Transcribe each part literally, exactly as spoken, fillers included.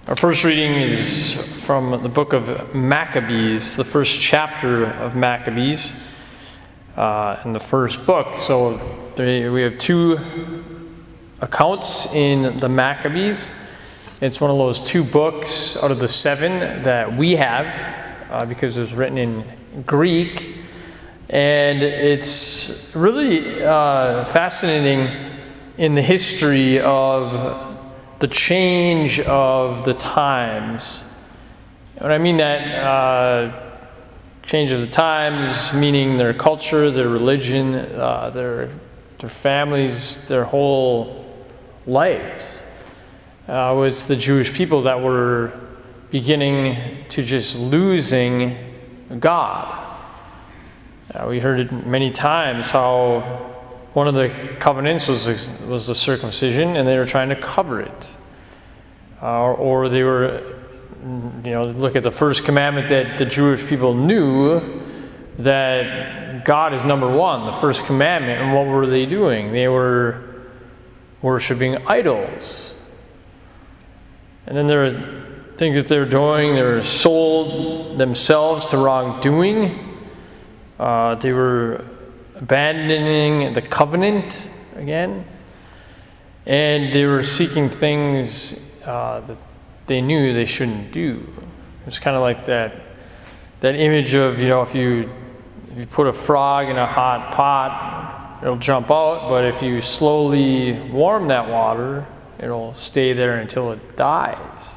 Our first reading is from the book of Maccabees, the first chapter of Maccabees, uh, in the first book. So there, we have two accounts in the Maccabees. It's one of those two books out of the seven that we have, uh, because it was written in Greek. And it's really uh, fascinating in the history of the change of the times. When I mean that, uh, change of the times, meaning their culture, their religion, uh, their their families, their whole lives, uh, was the Jewish people that were beginning to just losing God. Uh, we heard it many times how one of the covenants was was the circumcision, and they were trying to cover it, uh, or, or they were, you know, look at the first commandment that the Jewish people knew that God is number one, the first commandment, and what were they doing? They were worshiping idols, and then there were things that they were doing. They were sold themselves to wrongdoing. Uh, they were abandoning the covenant again, and they were seeking things uh, that they knew they shouldn't do. It's kind of like that that image of, you know, if you if you put a frog in a hot pot, it'll jump out, but if you slowly warm that water, it'll stay there until it dies.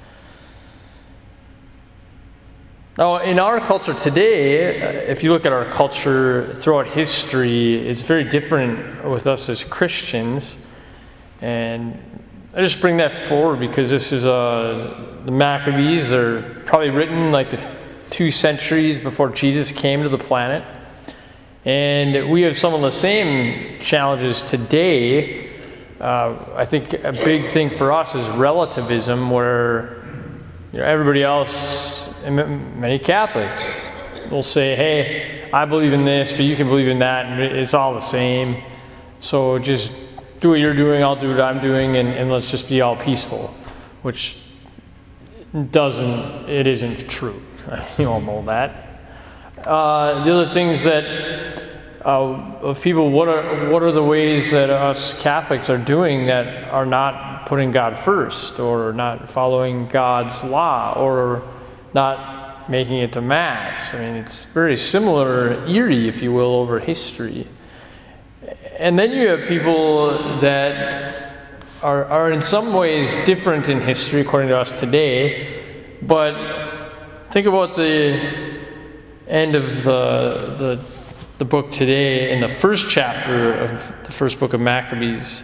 Now, in our culture today, if you look at our culture throughout history, it's very different with us as Christians. And I just bring that forward because this is uh, the Maccabees are probably written like the two centuries before Jesus came to the planet. And we have some of the same challenges today. Uh, I think a big thing for us is relativism, where, you know, everybody else, and many Catholics will say, hey, I believe in this, but you can believe in that, and it's all the same. So just do what you're doing, I'll do what I'm doing, and, and let's just be all peaceful, which doesn't, it isn't true. You all know that. Uh, the other things that, uh, of people, what are, what are the ways that us Catholics are doing that are not putting God first, or not following God's law, or not making it to Mass? I mean, it's very similar, eerie, if you will, over history. And then you have people that are, are in some ways different in history, according to us today. But think about the end of the, the, the book today, in the first chapter of the first book of Maccabees.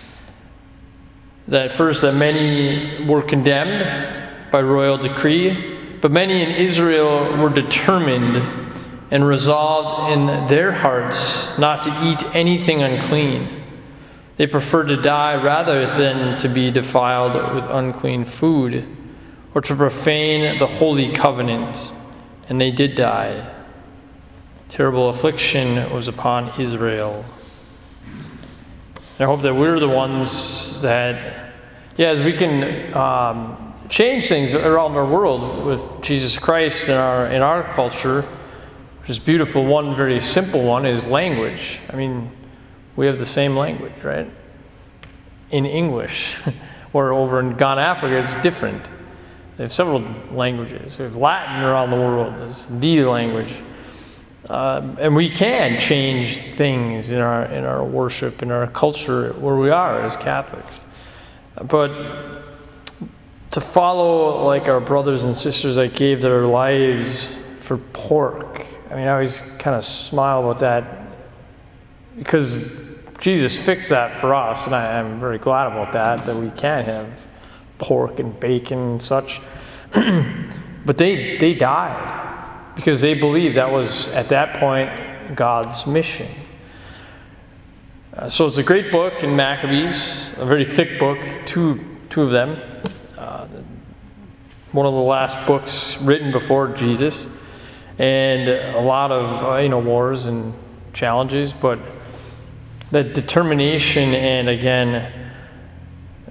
That first, that many were condemned by royal decree, but many in Israel were determined and resolved in their hearts not to eat anything unclean. They preferred to die rather than to be defiled with unclean food, or to profane the holy covenant, and they did die. Terrible affliction was upon Israel. And I hope that we're the ones that, yeah, as we can um, change things around our world with Jesus Christ in our in our culture, which is beautiful. One very simple one is language. I mean, we have the same language, right? In English, or over in Ghana, Africa, it's different. They have several languages. We have Latin around the world. It's the language, uh, and we can change things in our in our worship, in our culture, where we are as Catholics, but to follow like our brothers and sisters that gave their lives for pork. I mean, I always kind of smile about that because Jesus fixed that for us, and I, I'm very glad about that, that we can have pork and bacon and such. But they they died because they believed that was, at that point, God's mission. Uh, so it's a great book in Maccabees, a very thick book, two two of them. Uh, one of the last books written before Jesus, and a lot of uh, you know wars and challenges, but that determination and again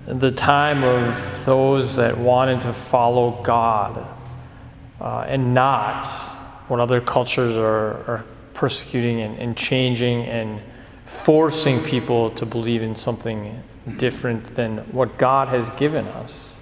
the time of those that wanted to follow God uh, and not what other cultures are, are persecuting and, and changing and forcing people to believe in something different than what God has given us.